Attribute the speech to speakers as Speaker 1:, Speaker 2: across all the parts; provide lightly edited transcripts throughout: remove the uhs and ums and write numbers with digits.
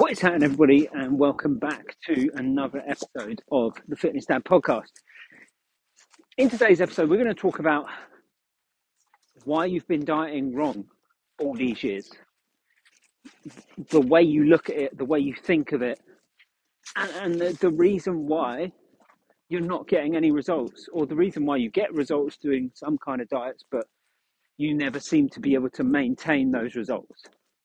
Speaker 1: What is happening, everybody, and welcome back to another episode of the Fitness Dad podcast. In today's episode, we're going to talk about why you've been dieting wrong all these years, the way you look at it, the way you think of it, and the reason why you're not getting any results, or the reason why you get results doing some kind of diets, but you never seem to be able to maintain those results.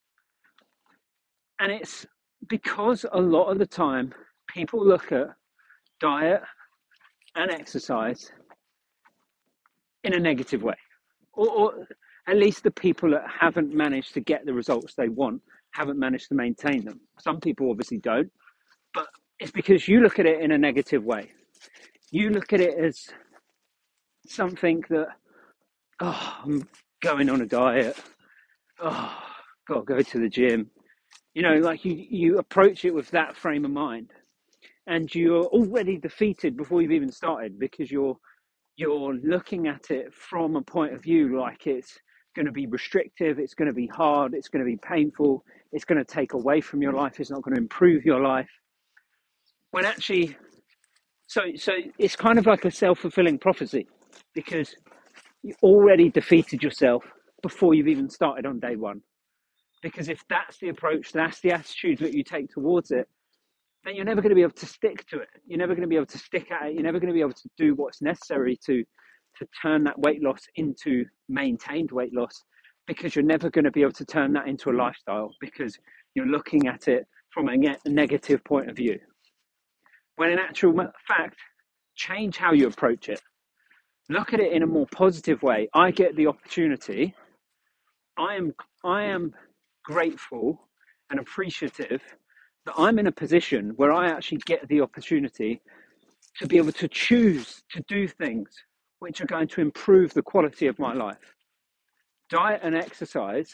Speaker 1: And it's because a lot of the time people look at diet and exercise in a negative way, or at least the people that haven't managed to get the results they want haven't managed to maintain them. Some people obviously don't, but it's because you look at it in a negative way. You look at it as something that, I'm going on a diet, gotta go to the gym. Like you approach it with that frame of mind, and you're already defeated before you've even started, because you're looking at it from a point of view like it's going to be restrictive, it's going to be hard, it's going to be painful, it's going to take away from your life, it's not going to improve your life. When actually, so it's kind of like a self-fulfilling prophecy, because you already defeated yourself before you've even started on day one. Because if that's the approach, that's the attitude that you take towards it, then you're never going to be able to stick to it. You're never going to be able to stick at it. You're never going to be able to do what's necessary to turn that weight loss into maintained weight loss, because you're never going to be able to turn that into a lifestyle, because you're looking at it from a negative point of view. When in actual fact, change how you approach it. Look at it in a more positive way. I get the opportunity. I am grateful and appreciative that I'm in a position where I actually get the opportunity to be able to choose to do things which are going to improve the quality of my life. Diet and exercise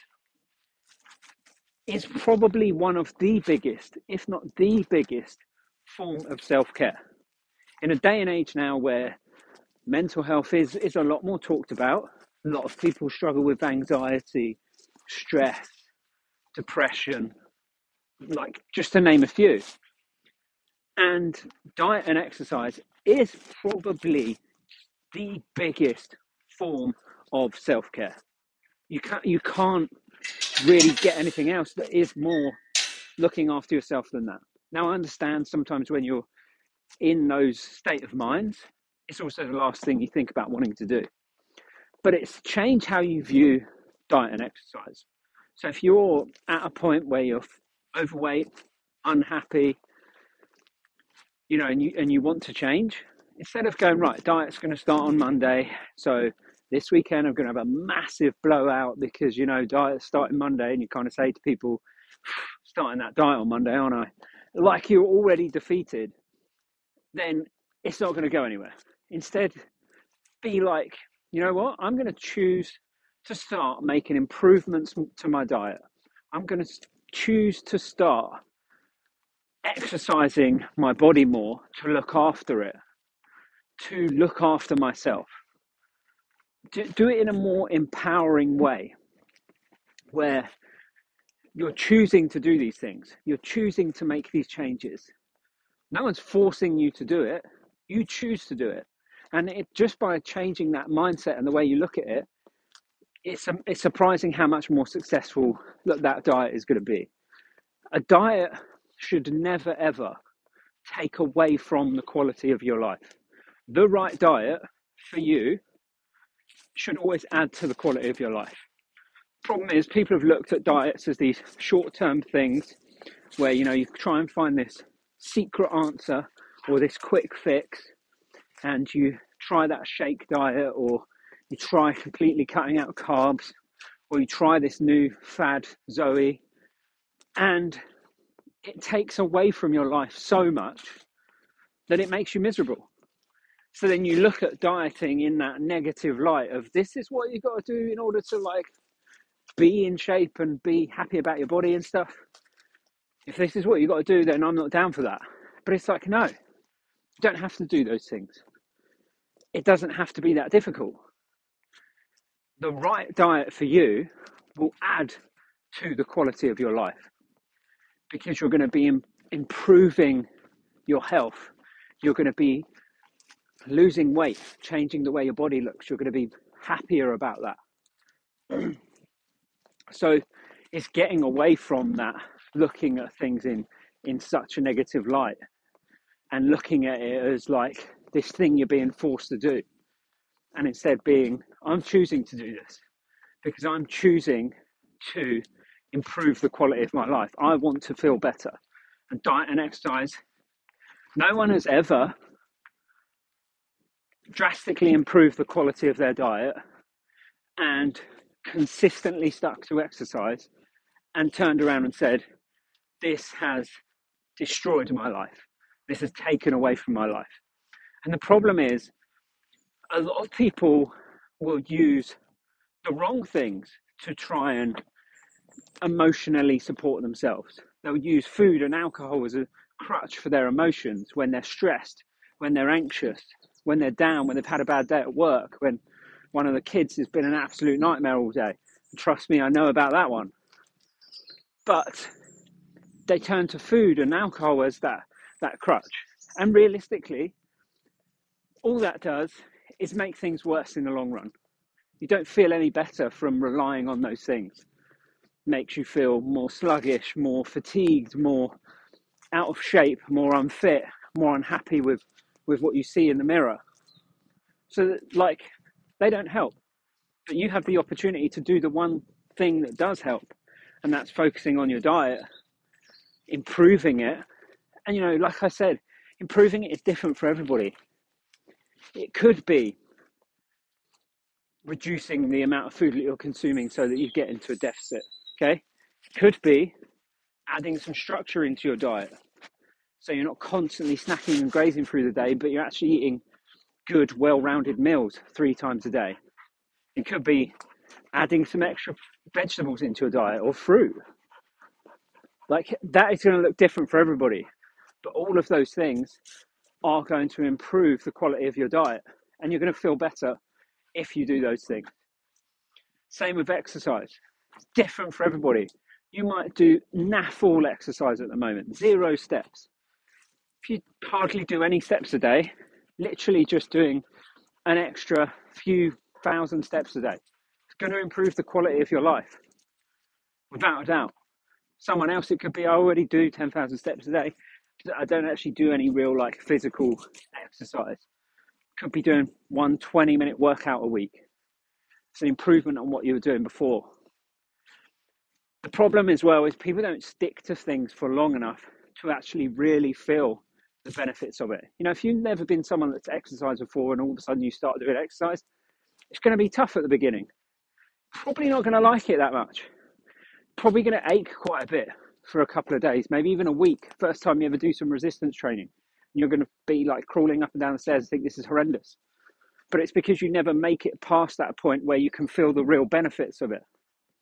Speaker 1: is probably one of the biggest, if not the biggest, form of self-care. In a day and age now where mental health is a lot more talked about, a lot of people struggle with anxiety, stress, depression, like just to name a few. And diet and exercise is probably the biggest form of self-care. You can't really get anything else that is more looking after yourself than that. Now, I understand sometimes when you're in those state of minds, it's also the last thing you think about wanting to do. But it's change how you view diet and exercise. So if you're at a point where you're overweight, unhappy, and you want to change, instead of going, right, diet's going to start on Monday, so this weekend I'm going to have a massive blowout because, diet's starting Monday, and you kind of say to people, starting that diet on Monday, aren't I? Like you're already defeated, then it's not going to go anywhere. Instead, be like, you know what? I'm going to choose to start making improvements to my diet. I'm going to choose to start exercising my body more, to look after it, to look after myself. Do it in a more empowering way, where you're choosing to do these things. You're choosing to make these changes. No one's forcing you to do it. You choose to do it. And just by changing that mindset and the way you look at it, it's surprising how much more successful that diet is going to be. A diet should never, ever take away from the quality of your life. The right diet for you should always add to the quality of your life. Problem is, people have looked at diets as these short-term things where, you try and find this secret answer or this quick fix, and you try that shake diet, or you try completely cutting out carbs, or you try this new fad Zoe, and it takes away from your life so much that it makes you miserable. So then you look at dieting in that negative light of, this is what you've got to do in order to be in shape and be happy about your body and stuff. If this is what you've got to do, then I'm not down for that. But it's like, no, you don't have to do those things. It doesn't have to be that difficult. The right diet for you will add to the quality of your life. because you're going to be improving your health. You're going to be losing weight, changing the way your body looks. You're going to be happier about that. So it's getting away from that, looking at things in such a negative light and looking at it as like this thing you're being forced to do. And instead being, I'm choosing to do this because I'm choosing to improve the quality of my life. I want to feel better. And diet and exercise, no one has ever drastically improved the quality of their diet and consistently stuck to exercise and turned around and said, this has destroyed my life. This has taken away from my life. And the problem is, a lot of people will use the wrong things to try and emotionally support themselves. They'll use food and alcohol as a crutch for their emotions when they're stressed, when they're anxious, when they're down, when they've had a bad day at work, when one of the kids has been an absolute nightmare all day. Trust me, I know about that one. But they turn to food and alcohol as that crutch. And realistically, all that does is make things worse in the long run. You don't feel any better from relying on those things. It makes you feel more sluggish, more fatigued, more out of shape, more unfit, more unhappy with what you see in the mirror. So that, like, they don't help. But you have the opportunity to do the one thing that does help, and that's focusing on your diet, improving it. And, you know, like I said, improving it is different for everybody. It could be reducing the amount of food that you're consuming so that you get into a deficit, okay? It could be adding some structure into your diet so you're not constantly snacking and grazing through the day, but you're actually eating good, well-rounded meals 3 times a day. It could be adding some extra vegetables into your diet or fruit. Like, that is going to look different for everybody, but all of those things are going to improve the quality of your diet, and you're going to feel better if you do those things. Same with exercise. It's different for everybody. You might do naff all exercise at the moment, 0 steps. If you hardly do any steps a day, literally just doing an extra few thousand steps a day, it's going to improve the quality of your life, without a doubt. Someone else, it could be, I already do 10,000 steps a day. I don't actually do any real like physical exercise. Could be doing 1 20-minute workout a week. It's an improvement on what you were doing before. The problem as well is people don't stick to things for long enough to actually really feel the benefits of it. You know, if you've never been someone that's exercised before and all of a sudden you start doing exercise, it's going to be tough at the beginning. Probably not going to like it that much. Probably going to ache quite a bit for a couple of days, maybe even a week. First time you ever do some resistance training, you're going to be like crawling up and down the stairs and think this is horrendous. But it's because you never make it past that point where you can feel the real benefits of it.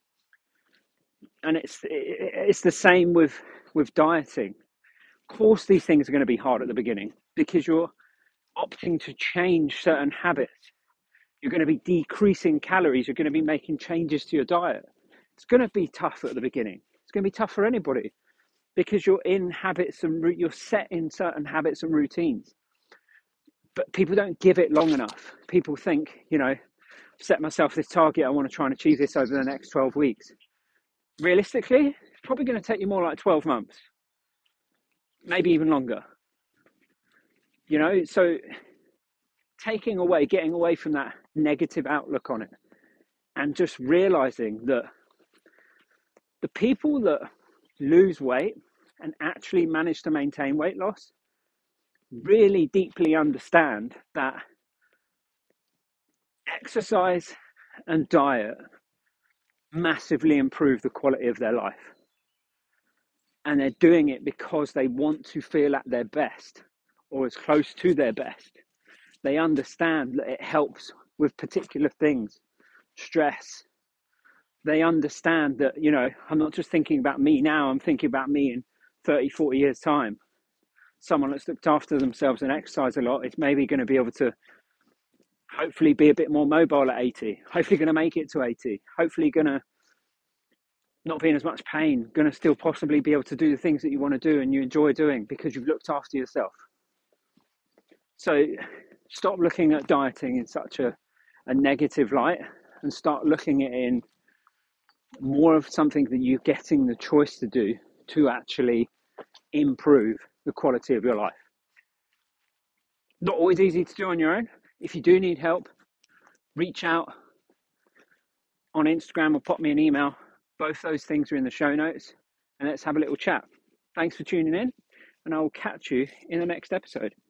Speaker 1: And it's the same with dieting. Of course, these things are going to be hard at the beginning because you're opting to change certain habits. You're going to be decreasing calories. You're going to be making changes to your diet. It's going to be tough at the beginning. It's going to be tough for anybody because you're in habits and you're set in certain habits and routines. But people don't give it long enough. People think, you know, set myself this target. I want to try and achieve this over the next 12 weeks. Realistically, it's probably going to take you more like 12 months, maybe even longer. You know, so getting away from that negative outlook on it and just realizing that the people that lose weight and actually manage to maintain weight loss really deeply understand that exercise and diet massively improve the quality of their life. And they're doing it because they want to feel at their best or as close to their best. They understand that it helps with particular things, stress. They understand that, you know, I'm not just thinking about me now, I'm thinking about me in 30, 40 years' time. Someone that's looked after themselves and exercise a lot is maybe going to be able to hopefully be a bit more mobile at 80, hopefully going to make it to 80, hopefully going to not be in as much pain, going to still possibly be able to do the things that you want to do and you enjoy doing because you've looked after yourself. So stop looking at dieting in such a negative light and start looking at it in more of something that you're getting the choice to do to actually improve the quality of your life. Not always easy to do on your own. If you do need help, reach out on Instagram or pop me an email. Both those things are in the show notes, and let's have a little chat. Thanks for tuning in, and I will catch you in the next episode.